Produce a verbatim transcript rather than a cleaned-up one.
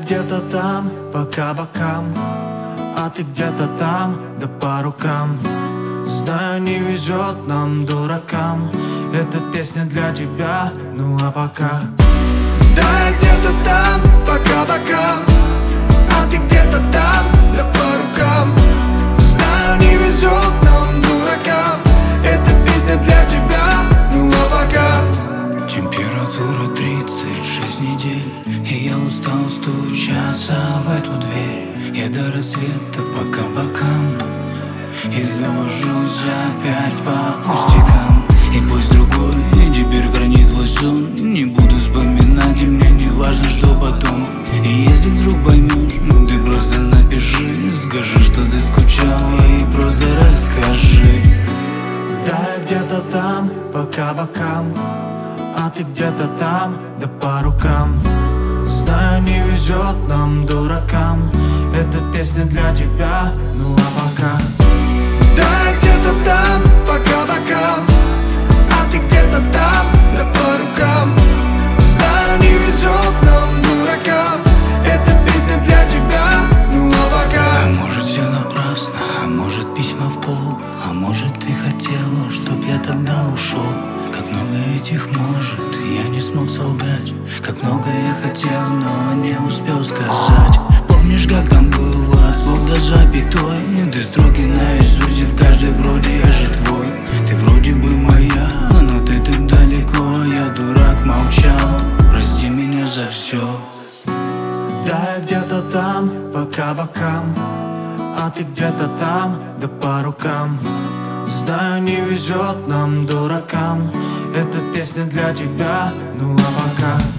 где-то там, пока бокам, а ты где-то там, да по рукам. Знаю, не везет нам, дуракам. Эта песня для тебя, ну а пока. Да, я где-то там, пока бокам, а ты где-то там, да по рукам. Знаю, не везет нам, дуракам. Эта песня для тебя, ну а пока. Температура тридцать шесть недель, и я устал стучаться в эту дверь. Я до рассвета пока бокам, и завожусь опять по пустякам. И пусть другой теперь хранит твой сон, не буду вспоминать, и мне не важно, что потом. И если вдруг поймешь, ты просто напиши, скажи, что ты скучала, и просто расскажи. Да, я где-то там, пока бокам, а ты где-то там, да по рукам. Знаю, не везет нам, дуракам. Эта песня для тебя, ну а пока. Да, я где-то там, пока бокам, а ты где-то там, да по рукам. Знаю, не везет нам, дуракам. Эта песня для тебя, ну а пока. А может все напрасно, а может письма в пол, а может ты хотела, чтоб я тогда ушел. Как много этих может, я не смог солгать. Как много я хотел, но не успел сказать. Помнишь, как там было, от слов до запятой? Ты строки наизусть, и в каждой вроде я же твой. Ты вроде бы моя, но ты так далеко. Я дурак, молчал, прости меня за все. Да, я где-то там, пока бокам, а ты где-то там, да по рукам. Знаю, не везет нам, дуракам. Эта песня для тебя, ну а пока.